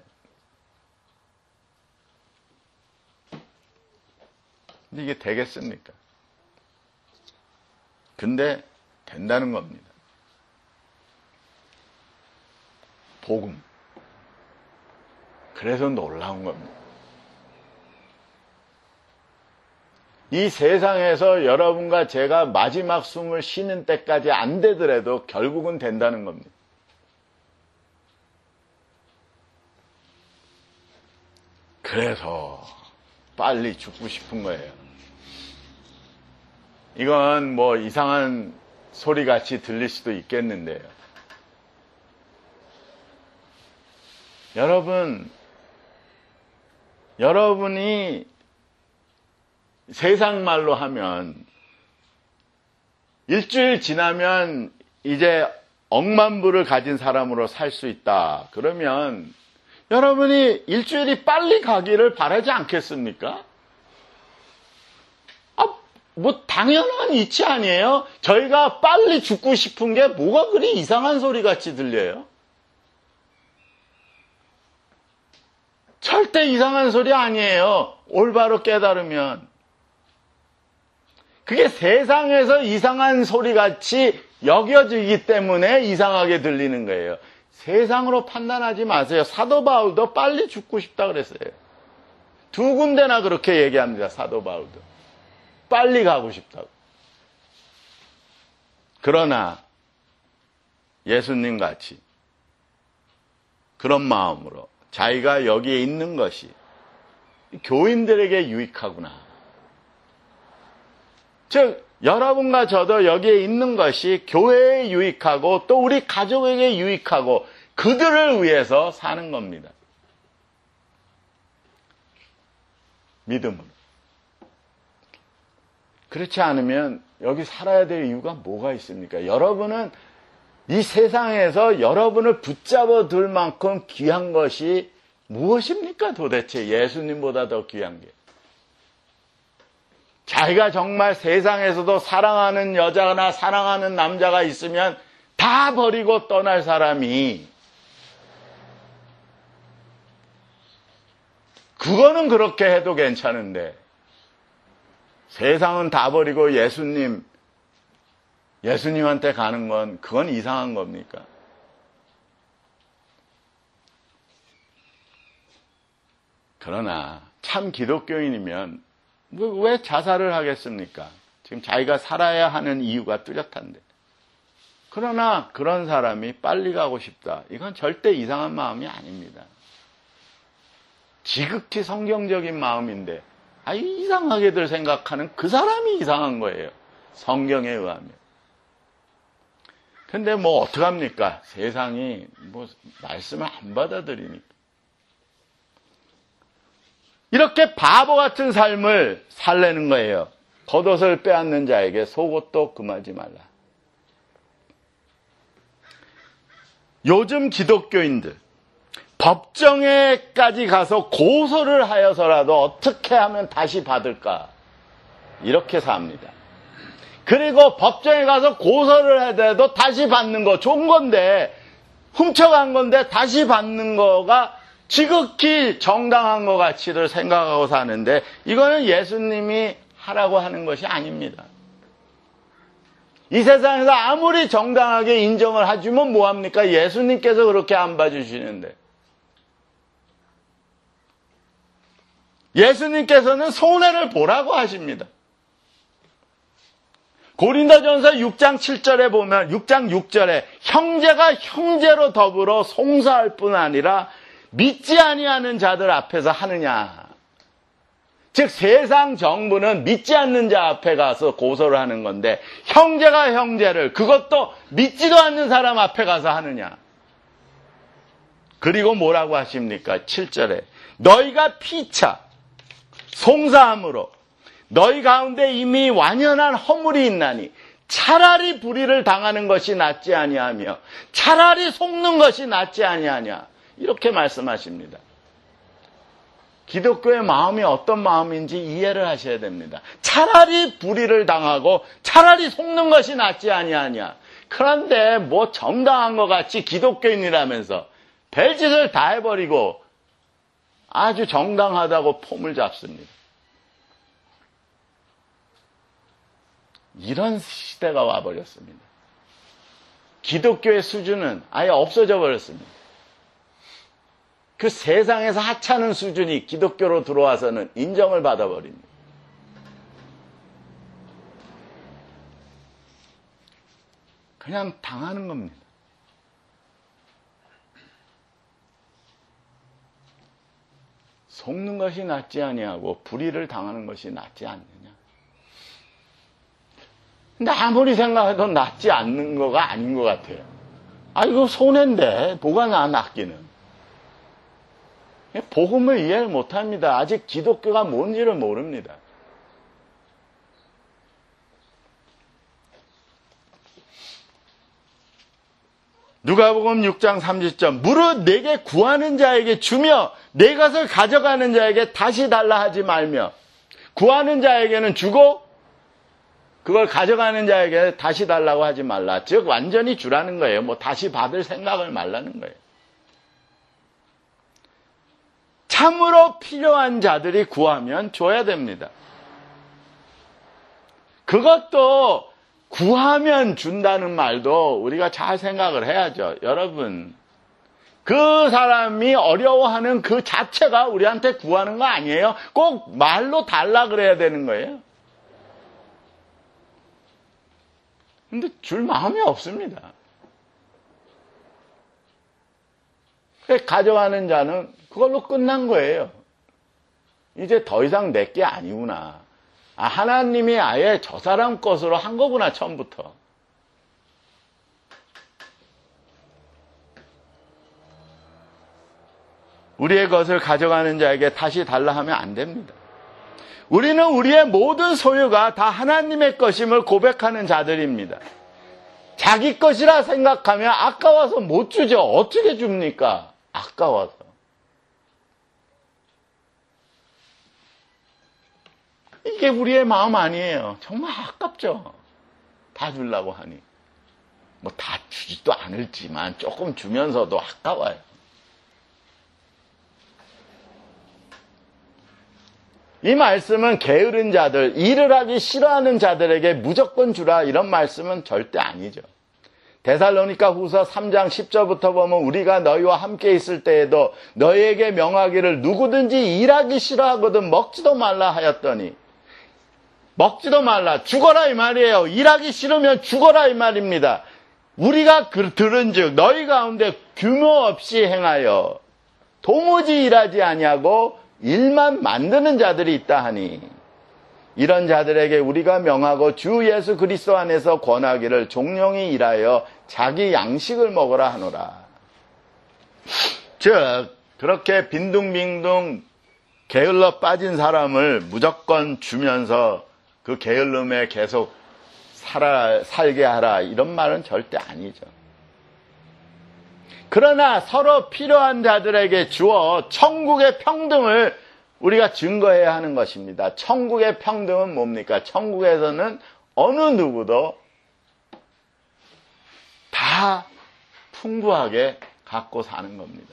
근데 이게 되겠습니까? 근데 된다는 겁니다. 복음. 그래서 놀라운 겁니다. 이 세상에서 여러분과 제가 마지막 숨을 쉬는 때까지 안 되더라도 결국은 된다는 겁니다. 그래서 빨리 죽고 싶은 거예요. 이건 뭐 이상한 소리같이 들릴 수도 있겠는데요. 여러분, 여러분이 세상 말로 하면 일주일 지나면 이제 억만 불을 가진 사람으로 살 수 있다. 그러면 여러분이 일주일이 빨리 가기를 바라지 않겠습니까? 아, 뭐 당연한 이치 아니에요? 저희가 빨리 죽고 싶은 게 뭐가 그리 이상한 소리 같이 들려요? 절대 이상한 소리 아니에요. 올바로 깨달으면. 그게 세상에서 이상한 소리같이 여겨지기 때문에 이상하게 들리는 거예요. 세상으로 판단하지 마세요. 사도 바울도 빨리 죽고 싶다 그랬어요. 두 군데나 그렇게 얘기합니다. 사도 바울도. 빨리 가고 싶다고. 그러나 예수님 같이 그런 마음으로 자기가 여기에 있는 것이 교인들에게 유익하구나. 즉 여러분과 저도 여기에 있는 것이 교회에 유익하고 또 우리 가족에게 유익하고 그들을 위해서 사는 겁니다. 믿음으로. 그렇지 않으면 여기 살아야 될 이유가 뭐가 있습니까? 여러분은 이 세상에서 여러분을 붙잡아 둘 만큼 귀한 것이 무엇입니까? 도대체 예수님보다 더 귀한 게. 자기가 정말 세상에서도 사랑하는 여자나 사랑하는 남자가 있으면 다 버리고 떠날 사람이 그거는 그렇게 해도 괜찮은데 세상은 다 버리고 예수님 예수님한테 가는 건 그건 이상한 겁니까? 그러나 참 기독교인이면 왜 자살을 하겠습니까? 지금 자기가 살아야 하는 이유가 뚜렷한데. 그러나 그런 사람이 빨리 가고 싶다. 이건 절대 이상한 마음이 아닙니다. 지극히 성경적인 마음인데 아, 이상하게들 생각하는 그 사람이 이상한 거예요. 성경에 의하면. 근데 뭐 어떡합니까? 세상이 뭐 말씀을 안 받아들이니까. 이렇게 바보 같은 삶을 살려는 거예요. 겉옷을 빼앗는 자에게 속옷도 금하지 말라. 요즘 기독교인들 법정에까지 가서 고소를 하여서라도 어떻게 하면 다시 받을까? 이렇게 삽니다. 그리고 법정에 가서 고소를 해도 다시 받는 거 좋은 건데 훔쳐간 건데 다시 받는 거가 지극히 정당한 것 같이들 생각하고 사는데 이거는 예수님이 하라고 하는 것이 아닙니다. 이 세상에서 아무리 정당하게 인정을 해주면 뭐합니까? 예수님께서 그렇게 안 봐주시는데. 예수님께서는 손해를 보라고 하십니다. 고린도전서 육 장 칠 절에 보면 육 장 육 절에 형제가 형제로 더불어 송사할 뿐 아니라 믿지 아니하는 자들 앞에서 하느냐. 즉 세상 정부는 믿지 않는 자 앞에 가서 고소를 하는 건데 형제가 형제를 그것도 믿지도 않는 사람 앞에 가서 하느냐. 그리고 뭐라고 하십니까? 칠 절에 너희가 피차 송사함으로 너희 가운데 이미 완연한 허물이 있나니 차라리 불의를 당하는 것이 낫지 아니하며 차라리 속는 것이 낫지 아니하냐. 이렇게 말씀하십니다. 기독교의 마음이 어떤 마음인지 이해를 하셔야 됩니다. 차라리 불의를 당하고 차라리 속는 것이 낫지 아니하냐. 그런데 뭐 정당한 것 같이 기독교인이라면서 별짓을 다 해버리고 아주 정당하다고 폼을 잡습니다. 이런 시대가 와버렸습니다. 기독교의 수준은 아예 없어져 버렸습니다. 그 세상에서 하찮은 수준이 기독교로 들어와서는 인정을 받아버립니다. 그냥 당하는 겁니다. 속는 것이 낫지 아니하고 불의를 당하는 것이 낫지 않느냐. 근데 아무리 생각해도 낫지 않는 거가 아닌 것 같아요. 아, 이거 손해인데 뭐가 나 낫기는. 복음을 이해를 못합니다. 아직 기독교가 뭔지를 모릅니다. 누가복음 육 장 삼십 절 무릇 내게 구하는 자에게 주며 내 것을 가져가는 자에게 다시 달라 하지 말며. 구하는 자에게는 주고 그걸 가져가는 자에게 다시 달라고 하지 말라. 즉 완전히 주라는 거예요. 뭐 다시 받을 생각을 말라는 거예요. 참으로 필요한 자들이 구하면 줘야 됩니다. 그것도 구하면 준다는 말도 우리가 잘 생각을 해야죠. 여러분, 그 사람이 어려워하는 그 자체가 우리한테 구하는 거 아니에요? 꼭 말로 달라 그래야 되는 거예요. 근데 줄 마음이 없습니다. 가져가는 자는 그걸로 끝난 거예요. 이제 더 이상 내 게 아니구나. 아, 하나님이 아예 저 사람 것으로 한 거구나, 처음부터. 우리의 것을 가져가는 자에게 다시 달라 하면 안 됩니다. 우리는 우리의 모든 소유가 다 하나님의 것임을 고백하는 자들입니다. 자기 것이라 생각하면 아까워서 못 주죠. 어떻게 줍니까? 아까워서. 이게 우리의 마음 아니에요. 정말 아깝죠. 다 주려고 하니. 뭐 다 주지도 않을지만 조금 주면서도 아까워요. 이 말씀은 게으른 자들, 일을 하기 싫어하는 자들에게 무조건 주라 이런 말씀은 절대 아니죠. 데살로니가 후서 삼 장 십 절부터 보면 우리가 너희와 함께 있을 때에도 너희에게 명하기를 누구든지 일하기 싫어하거든 먹지도 말라 하였더니 먹지도 말라, 죽어라 이 말이에요. 일하기 싫으면 죽어라 이 말입니다. 우리가 들은즉 너희 가운데 규모 없이 행하여 도무지 일하지 아니하고 일만 만드는 자들이 있다 하니 이런 자들에게 우리가 명하고 주 예수 그리스도 안에서 권하기를 종용이 일하여 자기 양식을 먹으라 하노라. 즉 그렇게 빈둥빈둥 게을러 빠진 사람을 무조건 주면서 그 게을름에 계속 살아, 살게 하라 이런 말은 절대 아니죠. 그러나 서로 필요한 자들에게 주어 천국의 평등을 우리가 증거해야 하는 것입니다. 천국의 평등은 뭡니까? 천국에서는 어느 누구도 다 풍부하게 갖고 사는 겁니다.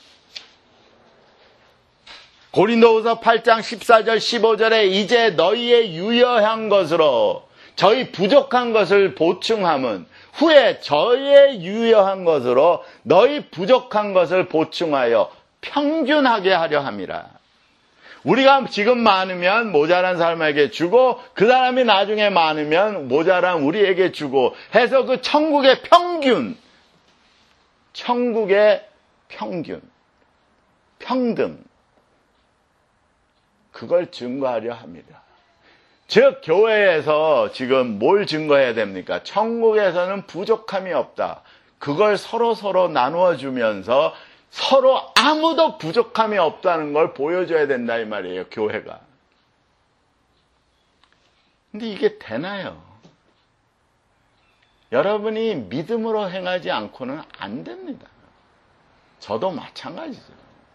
고린도후서 팔 장 십사 절 십오 절에 이제 너희의 유여한 것으로 저희 부족한 것을 보충함은 후에 저희의 유여한 것으로 너희 부족한 것을 보충하여 평균하게 하려 함이라. 우리가 지금 많으면 모자란 사람에게 주고 그 사람이 나중에 많으면 모자란 우리에게 주고 해서 그 천국의 평균, 천국의 평균, 평등, 그걸 증거하려 합니다. 즉 교회에서 지금 뭘 증거해야 됩니까? 천국에서는 부족함이 없다. 그걸 서로 서로 나누어 주면서 서로 아무도 부족함이 없다는 걸 보여줘야 된다 이 말이에요. 교회가. 근데 이게 되나요? 여러분이 믿음으로 행하지 않고는 안 됩니다. 저도 마찬가지죠.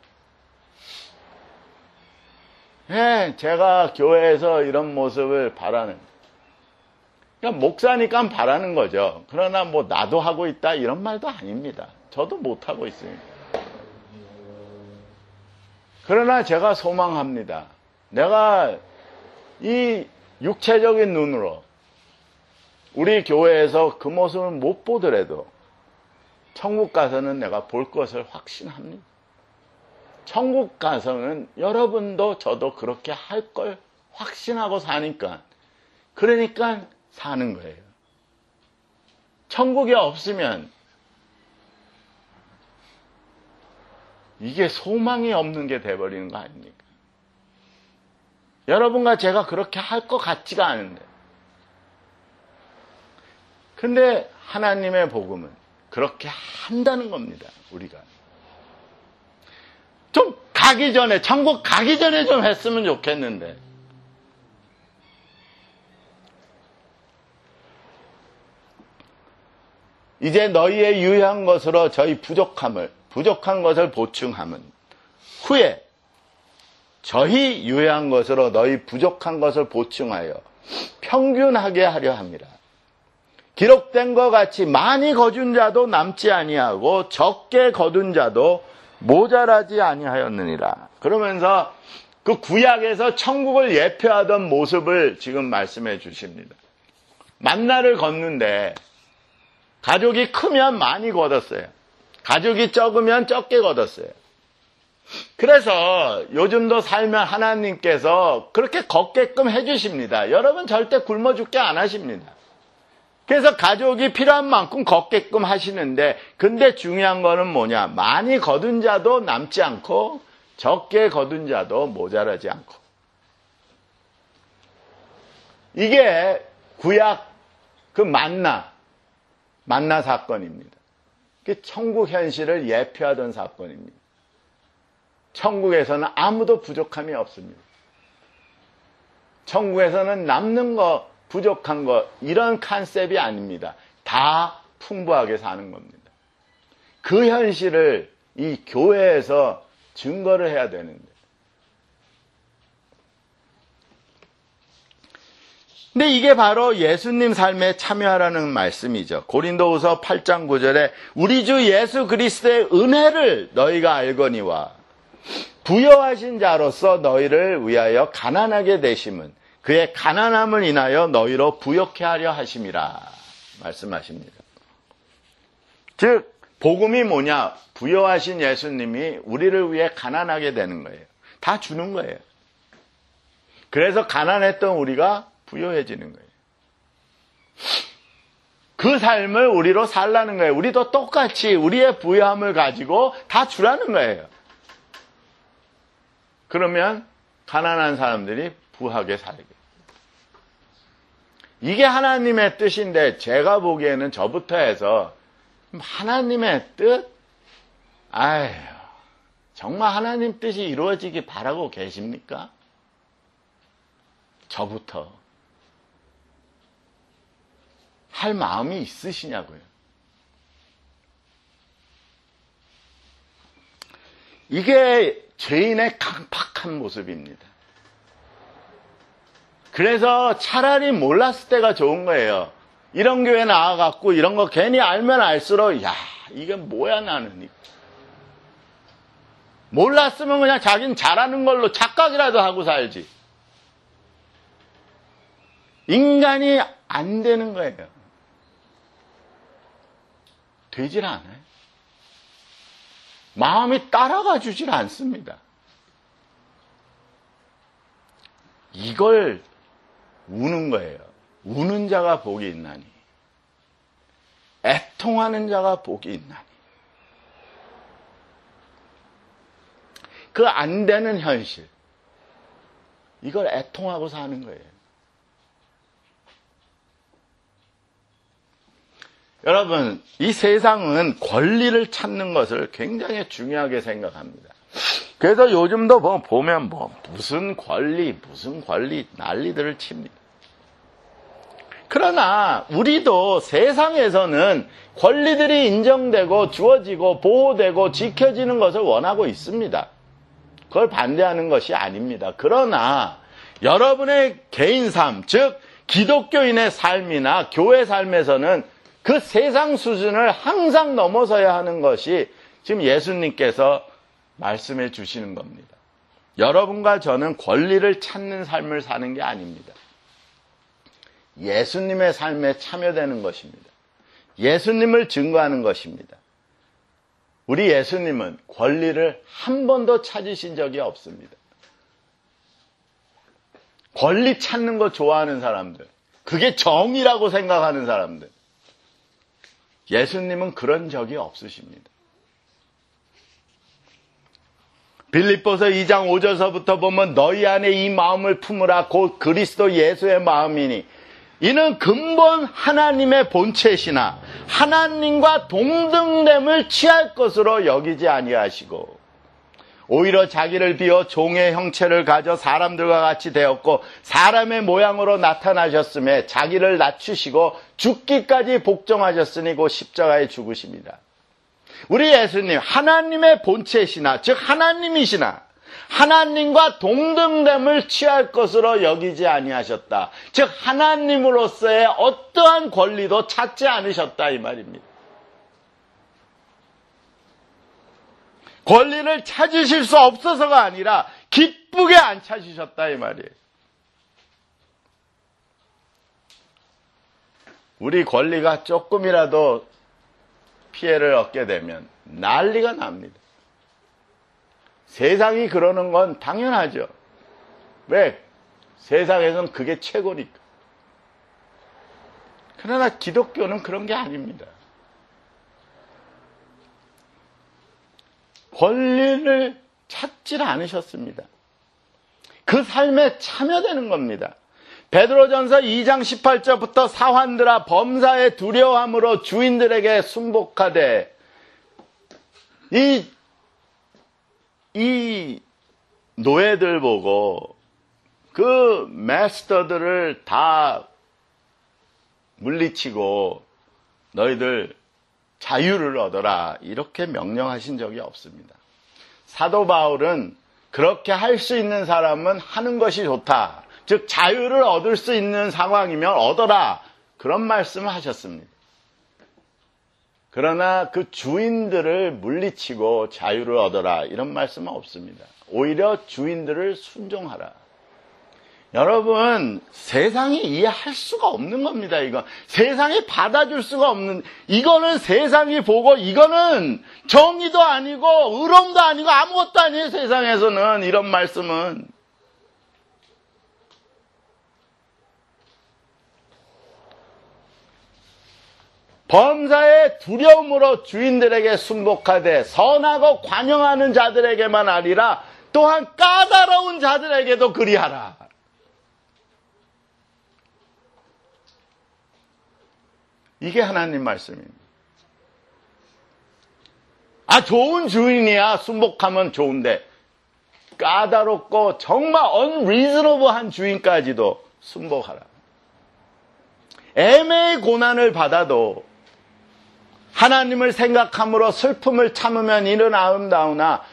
예, 제가 교회에서 이런 모습을 바라는, 그러니까 목사니까 바라는 거죠. 그러나 뭐 나도 하고 있다 이런 말도 아닙니다. 저도 못하고 있습니다. 그러나 제가 소망합니다. 내가 이 육체적인 눈으로 우리 교회에서 그 모습을 못 보더라도 천국 가서는 내가 볼 것을 확신합니다. 천국 가서는 여러분도 저도 그렇게 할 걸 확신하고 사니까, 그러니까 사는 거예요. 천국이 없으면 이게 소망이 없는 게 돼버리는 거 아닙니까? 여러분과 제가 그렇게 할 것 같지가 않은데, 근데 하나님의 복음은 그렇게 한다는 겁니다. 우리가 좀 가기 전에, 천국 가기 전에 좀 했으면 좋겠는데, 이제 너희의 유한 것으로 저희 부족함을, 부족한 것을 보충함은 후에 저희 유한 것으로 너희 부족한 것을 보충하여 평균하게 하려 함이라. 기록된 것 같이 많이 거둔 자도 남지 아니하고 적게 거둔 자도 모자라지 아니하였느니라. 그러면서 그 구약에서 천국을 예표하던 모습을 지금 말씀해 주십니다. 만나를 걷는데 가족이 크면 많이 걷었어요. 가족이 적으면 적게 걷었어요. 그래서 요즘도 살면 하나님께서 그렇게 걷게끔 해주십니다. 여러분 절대 굶어 죽게 안 하십니다. 그래서 가족이 필요한 만큼 걷게끔 하시는데, 근데 중요한 거는 뭐냐? 많이 거둔 자도 남지 않고 적게 거둔 자도 모자라지 않고. 이게 구약 그 만나, 만나 사건입니다. 그 천국 현실을 예표하던 사건입니다. 천국에서는 아무도 부족함이 없습니다. 천국에서는 남는 거, 부족한 거, 이런 컨셉이 아닙니다. 다 풍부하게 사는 겁니다. 그 현실을 이 교회에서 증거를 해야 되는데. 근데 이게 바로 예수님 삶에 참여하라는 말씀이죠. 고린도후서 팔 장 구 절에 우리 주 예수 그리스도의 은혜를 너희가 알거니와 부여하신 자로서 너희를 위하여 가난하게 되심은 그의 가난함을 인하여 너희로 부욕해 하려 하심이라 말씀하십니다. 즉 복음이 뭐냐? 부여하신 예수님이 우리를 위해 가난하게 되는 거예요. 다 주는 거예요. 그래서 가난했던 우리가 부여해지는 거예요. 그 삶을 우리로 살라는 거예요. 우리도 똑같이 우리의 부여함을 가지고 다 주라는 거예요. 그러면 가난한 사람들이 부하게 살게. 이게 하나님의 뜻인데, 제가 보기에는 저부터 해서 하나님의 뜻? 아휴, 정말 하나님 뜻이 이루어지기 바라고 계십니까? 저부터 할 마음이 있으시냐고요. 이게 죄인의 강팍한 모습입니다. 그래서 차라리 몰랐을 때가 좋은 거예요. 이런 교회 나와갖고 이런 거 괜히 알면 알수록 야 이게 뭐야 나는. 몰랐으면 그냥 자기는 잘하는 걸로 착각이라도 하고 살지. 인간이 안 되는 거예요. 되질 않아요. 마음이 따라가 주질 않습니다. 이걸 우는 거예요. 우는 자가 복이 있나니, 애통하는 자가 복이 있나니. 그 안 되는 현실, 이걸 애통하고 사는 거예요. 여러분, 이 세상은 권리를 찾는 것을 굉장히 중요하게 생각합니다. 그래서 요즘도 뭐 보면 뭐 무슨 권리, 무슨 권리 난리들을 칩니다. 그러나 우리도 세상에서는 권리들이 인정되고 주어지고 보호되고 지켜지는 것을 원하고 있습니다. 그걸 반대하는 것이 아닙니다. 그러나 여러분의 개인 삶, 즉 기독교인의 삶이나 교회 삶에서는 그 세상 수준을 항상 넘어서야 하는 것이 지금 예수님께서 말씀해 주시는 겁니다. 여러분과 저는 권리를 찾는 삶을 사는 게 아닙니다. 예수님의 삶에 참여되는 것입니다. 예수님을 증거하는 것입니다. 우리 예수님은 권리를 한 번도 찾으신 적이 없습니다. 권리 찾는 거 좋아하는 사람들, 그게 정의라고 생각하는 사람들, 예수님은 그런 적이 없으십니다. 빌립보서 이 장 오 절서부터 보면 너희 안에 이 마음을 품으라 곧 그리스도 예수의 마음이니 이는 근본 하나님의 본체시나 하나님과 동등됨을 취할 것으로 여기지 아니하시고 오히려 자기를 비워 종의 형체를 가져 사람들과 같이 되었고 사람의 모양으로 나타나셨음에 자기를 낮추시고 죽기까지 복종하셨으니 곧 십자가에 죽으십니다. 우리 예수님 하나님의 본체시나 즉 하나님이시나 하나님과 동등됨을 취할 것으로 여기지 아니하셨다. 즉 하나님으로서의 어떠한 권리도 찾지 않으셨다 이 말입니다. 권리를 찾으실 수 없어서가 아니라 기쁘게 안 찾으셨다 이 말이에요. 우리 권리가 조금이라도 피해를 얻게 되면 난리가 납니다. 세상이 그러는 건 당연하죠. 왜? 세상에선 그게 최고니까. 그러나 기독교는 그런 게 아닙니다. 권리를 찾질 않으셨습니다. 그 삶에 참여되는 겁니다. 베드로전서 이 장 십팔 절부터 사환들아 범사의 두려움으로 주인들에게 순복하되 이, 이 노예들 보고 그 마스터들을 다 물리치고 너희들 자유를 얻어라 이렇게 명령하신 적이 없습니다. 사도 바울은 그렇게 할 수 있는 사람은 하는 것이 좋다. 즉 자유를 얻을 수 있는 상황이면 얻어라. 그런 말씀을 하셨습니다. 그러나 그 주인들을 물리치고 자유를 얻어라 이런 말씀은 없습니다. 오히려 주인들을 순종하라. 여러분 세상이 이해할 수가 없는 겁니다. 이거 세상이 받아줄 수가 없는, 이거는 세상이 보고 이거는 정의도 아니고 의로움도 아니고 아무것도 아니에요. 세상에서는 이런 말씀은. 범사의 두려움으로 주인들에게 순복하되 선하고 관용하는 자들에게만 아니라 또한 까다로운 자들에게도 그리하라. 이게 하나님 말씀입니다. 아, 좋은 주인이야. 순복하면 좋은데 까다롭고 정말 unreasonable한 주인까지도 순복하라. 애매의 고난을 받아도 하나님을 생각함으로 슬픔을 참으면 이는 아름다우나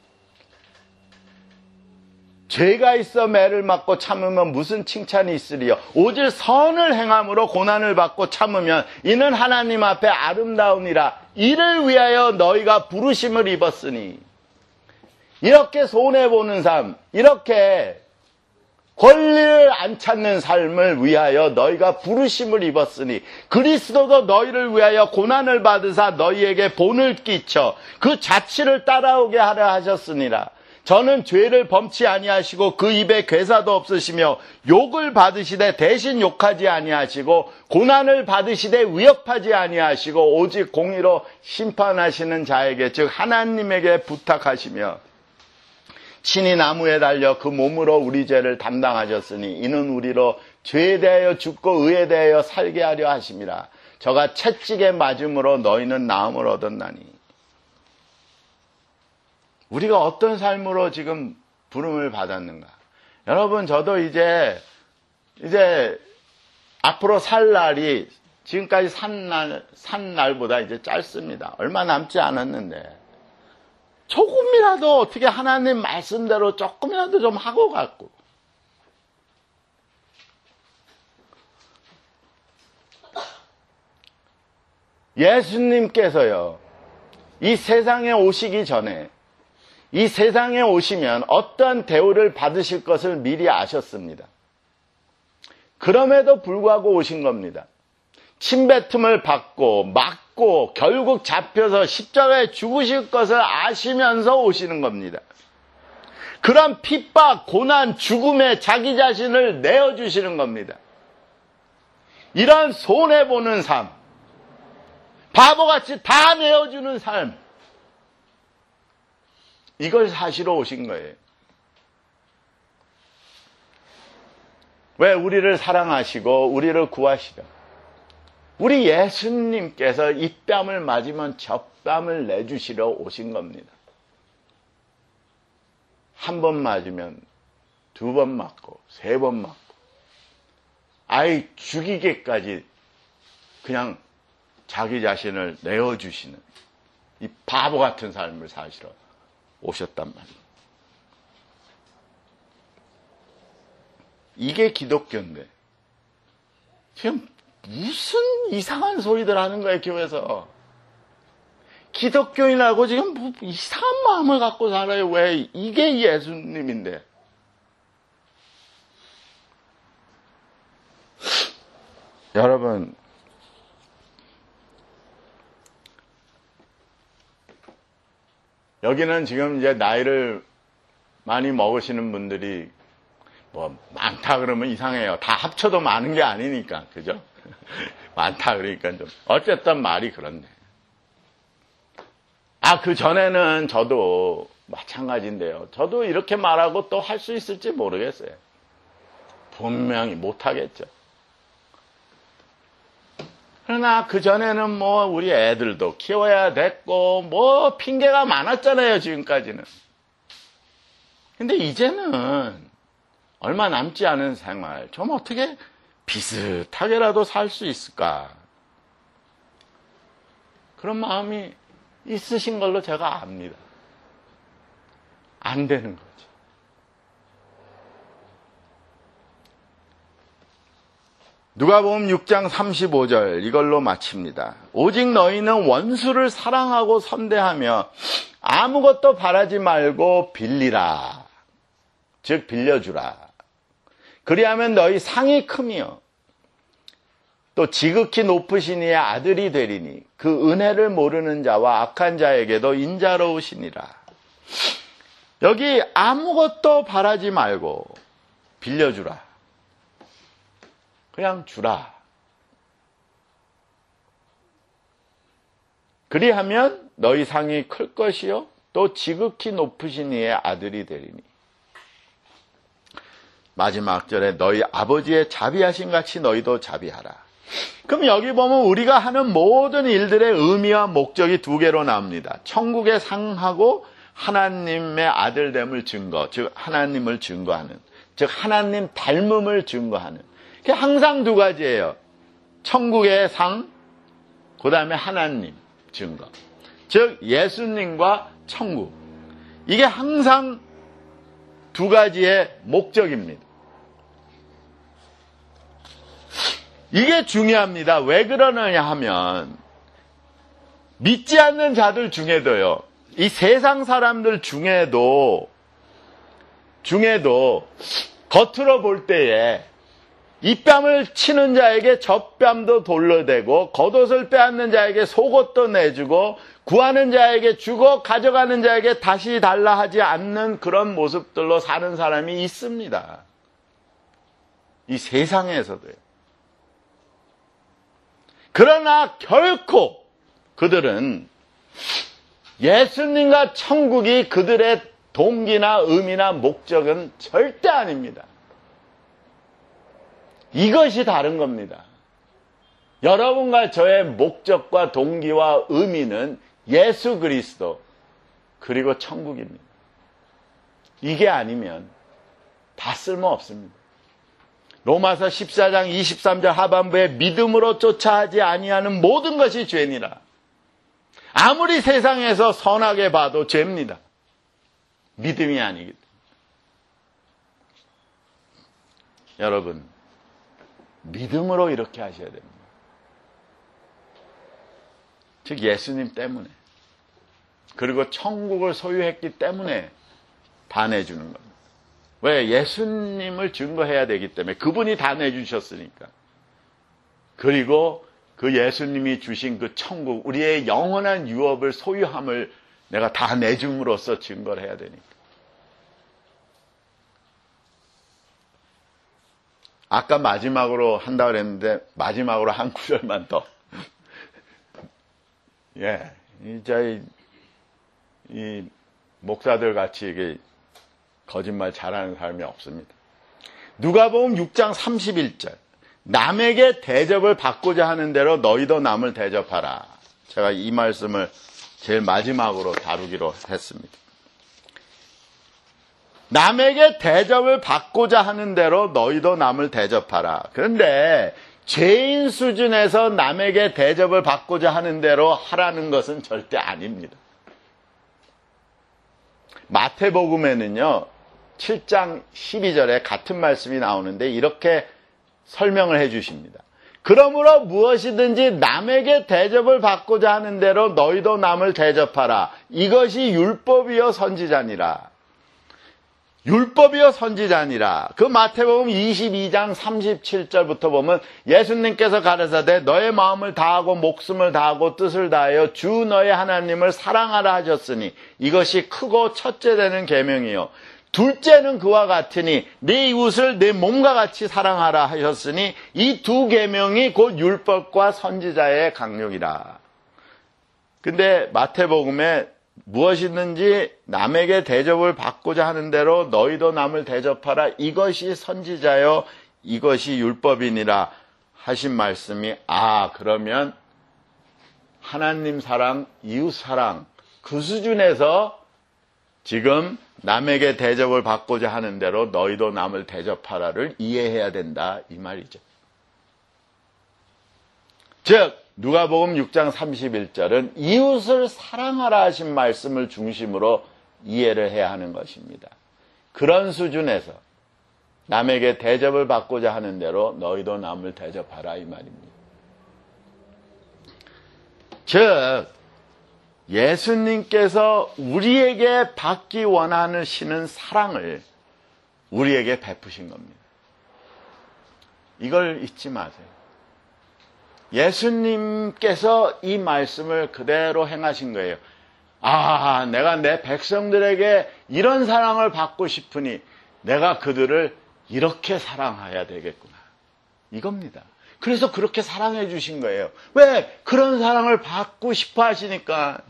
죄가 있어 매를 맞고 참으면 무슨 칭찬이 있으리요. 오직 선을 행함으로 고난을 받고 참으면 이는 하나님 앞에 아름다우니라. 이를 위하여 너희가 부르심을 입었으니. 이렇게 손해보는 삶, 이렇게 권리를 안 찾는 삶을 위하여 너희가 부르심을 입었으니 그리스도도 너희를 위하여 고난을 받으사 너희에게 본을 끼쳐 그 자취를 따라오게 하려 하셨으니라. 저는 죄를 범치 아니하시고 그 입에 괴사도 없으시며 욕을 받으시되 대신 욕하지 아니하시고 고난을 받으시되 위협하지 아니하시고 오직 공의로 심판하시는 자에게 즉 하나님에게 부탁하시며 친히 나무에 달려 그 몸으로 우리 죄를 담당하셨으니 이는 우리로 죄에 대하여 죽고 의에 대하여 살게 하려 하심이라. 저가 채찍에 맞음으로 너희는 나음을 얻었나니. 우리가 어떤 삶으로 지금 부름을 받았는가? 여러분, 저도 이제 이제 앞으로 살 날이 지금까지 산 날, 산 날보다 이제 짧습니다. 얼마 남지 않았는데 조금이라도 어떻게 하나님 말씀대로 조금이라도 좀 하고 갔고, 예수님께서요, 이 세상에 오시기 전에 이 세상에 오시면 어떠한 대우를 받으실 것을 미리 아셨습니다. 그럼에도 불구하고 오신 겁니다. 침뱉음을 받고 맞고 결국 잡혀서 십자가에 죽으실 것을 아시면서 오시는 겁니다. 그런 핍박, 고난, 죽음에 자기 자신을 내어주시는 겁니다. 이런 손해보는 삶, 바보같이 다 내어주는 삶, 이걸 사시러 오신 거예요. 왜? 우리를 사랑하시고 우리를 구하시려. 우리 예수님께서 이 뺨을 맞으면 저 뺨을 내주시러 오신 겁니다. 한 번 맞으면 두 번 맞고 세 번 맞고 아이 죽이게까지 그냥 자기 자신을 내어주시는 이 바보 같은 삶을 사시러 오셨단 말이에요. 이게 기독교인데 지금 무슨 이상한 소리들 하는 거예요, 교회에서. 기독교인하고 지금 뭐 이상한 마음을 갖고 살아요. 왜? 이게 예수님인데. 여러분, 여기는 지금 이제 나이를 많이 먹으시는 분들이 뭐 많다 그러면 이상해요. 다 합쳐도 많은 게 아니니까, 그죠? 많다 그러니까 좀 어쨌든 말이 그렇네. 아, 그 전에는 저도 마찬가지인데요. 저도 이렇게 말하고 또 할 수 있을지 모르겠어요. 분명히 못하겠죠. 그러나 그 전에는 뭐 우리 애들도 키워야 됐고 뭐 핑계가 많았잖아요, 지금까지는. 근데 이제는 얼마 남지 않은 생활, 좀 어떻게 비슷하게라도 살 수 있을까? 그런 마음이 있으신 걸로 제가 압니다. 안 되는 거죠. 누가복음 육 장 삼십오 절 이걸로 마칩니다. 오직 너희는 원수를 사랑하고 선대하며 아무것도 바라지 말고 빌리라. 즉 빌려주라. 그리하면 너희 상이 크며 또 지극히 높으신 이의 아들이 되리니 그 은혜를 모르는 자와 악한 자에게도 인자로우시니라. 여기 아무것도 바라지 말고 빌려주라. 그냥 주라. 그리하면 너희 상이 클 것이요 또 지극히 높으신 이의 아들이 되리니. 마지막 절에 너희 아버지의 자비하신 같이 너희도 자비하라. 그럼 여기 보면 우리가 하는 모든 일들의 의미와 목적이 두 개로 나옵니다. 천국의 상하고 하나님의 아들됨을 증거, 즉 하나님을 증거하는, 즉 하나님 닮음을 증거하는. 그게 항상 두 가지예요. 천국의 상, 그 다음에 하나님 증거. 즉 예수님과 천국. 이게 항상 두 가지의 목적입니다. 이게 중요합니다. 왜 그러느냐 하면 믿지 않는 자들 중에도요, 이 세상 사람들 중에도 중에도 겉으로 볼 때에 이 뺨을 치는 자에게 저 뺨도 돌려대고 겉옷을 빼앗는 자에게 속옷도 내주고 구하는 자에게 주고 가져가는 자에게 다시 달라 하지 않는 그런 모습들로 사는 사람이 있습니다. 이 세상에서도요. 그러나 결코 그들은 예수님과 천국이 그들의 동기나 의미나 목적은 절대 아닙니다. 이것이 다른 겁니다. 여러분과 저의 목적과 동기와 의미는 예수 그리스도 그리고 천국입니다. 이게 아니면 다 쓸모없습니다. 로마서 십사 장 이십삼 절 하반부에 믿음으로 쫓아하지 아니하는 모든 것이 죄니라. 아무리 세상에서 선하게 봐도 죄입니다. 믿음이 아니기 때문에. 여러분, 믿음으로 이렇게 하셔야 됩니다. 즉 예수님 때문에, 그리고 천국을 소유했기 때문에 다 내주는 겁니다. 왜? 예수님을 증거해야 되기 때문에. 그분이 다 내주셨으니까. 그리고 그 예수님이 주신 그 천국, 우리의 영원한 유업을 소유함을 내가 다 내줌으로써 증거를 해야 되니까. 아까 마지막으로 한다 그랬는데 마지막으로 한 구절만 더. 예, 이제 이 목사들 같이 이게 거짓말 잘하는 사람이 없습니다. 누가복음 육 장 삼십일 절. 남에게 대접을 받고자 하는 대로 너희도 남을 대접하라. 제가 이 말씀을 제일 마지막으로 다루기로 했습니다. 남에게 대접을 받고자 하는 대로 너희도 남을 대접하라. 그런데 죄인 수준에서 남에게 대접을 받고자 하는 대로 하라는 것은 절대 아닙니다. 마태복음에는요, 칠 장 십이 절에 같은 말씀이 나오는데 이렇게 설명을 해 주십니다. 그러므로 무엇이든지 남에게 대접을 받고자 하는 대로 너희도 남을 대접하라. 이것이 율법이요 선지자니라. 율법이요 선지자니라. 그 마태복음 이십이 장 삼십칠 절부터 보면 예수님께서 가르사대 너의 마음을 다하고 목숨을 다하고 뜻을 다하여 주 너의 하나님을 사랑하라 하셨으니 이것이 크고 첫째 되는 계명이요 둘째는 그와 같으니 네 이웃을 내 몸과 같이 사랑하라 하셨으니 이 두 계명이 곧 율법과 선지자의 강령이라. 근데 마태복음에 무엇이든지 남에게 대접을 받고자 하는 대로 너희도 남을 대접하라. 이것이 선지자요 이것이 율법이니라 하신 말씀이, 아 그러면 하나님 사랑, 이웃 사랑 그 수준에서 지금 남에게 대접을 받고자 하는 대로 너희도 남을 대접하라를 이해해야 된다 이 말이죠. 즉 누가복음 육 장 삼십일 절은 이웃을 사랑하라 하신 말씀을 중심으로 이해를 해야 하는 것입니다. 그런 수준에서 남에게 대접을 받고자 하는 대로 너희도 남을 대접하라 이 말입니다. 즉 예수님께서 우리에게 받기 원하시는 사랑을 우리에게 베푸신 겁니다. 이걸 잊지 마세요. 예수님께서 이 말씀을 그대로 행하신 거예요. 아, 내가 내 백성들에게 이런 사랑을 받고 싶으니 내가 그들을 이렇게 사랑해야 되겠구나. 이겁니다. 그래서 그렇게 사랑해 주신 거예요. 왜? 그런 사랑을 받고 싶어 하시니까.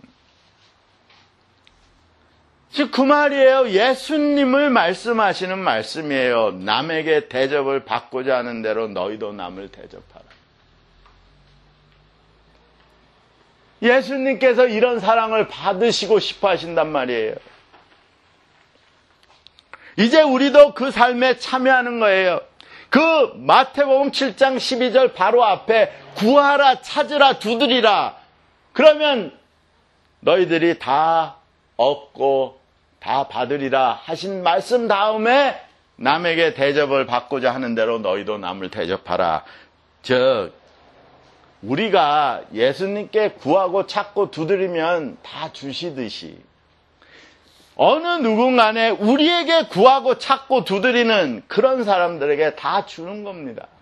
즉 그 말이에요. 예수님을 말씀하시는 말씀이에요. 남에게 대접을 받고자 하는 대로 너희도 남을 대접하라. 예수님께서 이런 사랑을 받으시고 싶어 하신단 말이에요. 이제 우리도 그 삶에 참여하는 거예요. 그 마태복음 칠 장 십이 절 바로 앞에 구하라, 찾으라, 두드리라. 그러면 너희들이 다 얻고 다 받으리라 하신 말씀 다음에 남에게 대접을 받고자 하는 대로 너희도 남을 대접하라. 즉 우리가 예수님께 구하고 찾고 두드리면 다 주시듯이 어느 누군가에 우리에게 구하고 찾고 두드리는 그런 사람들에게 다 주는 겁니다.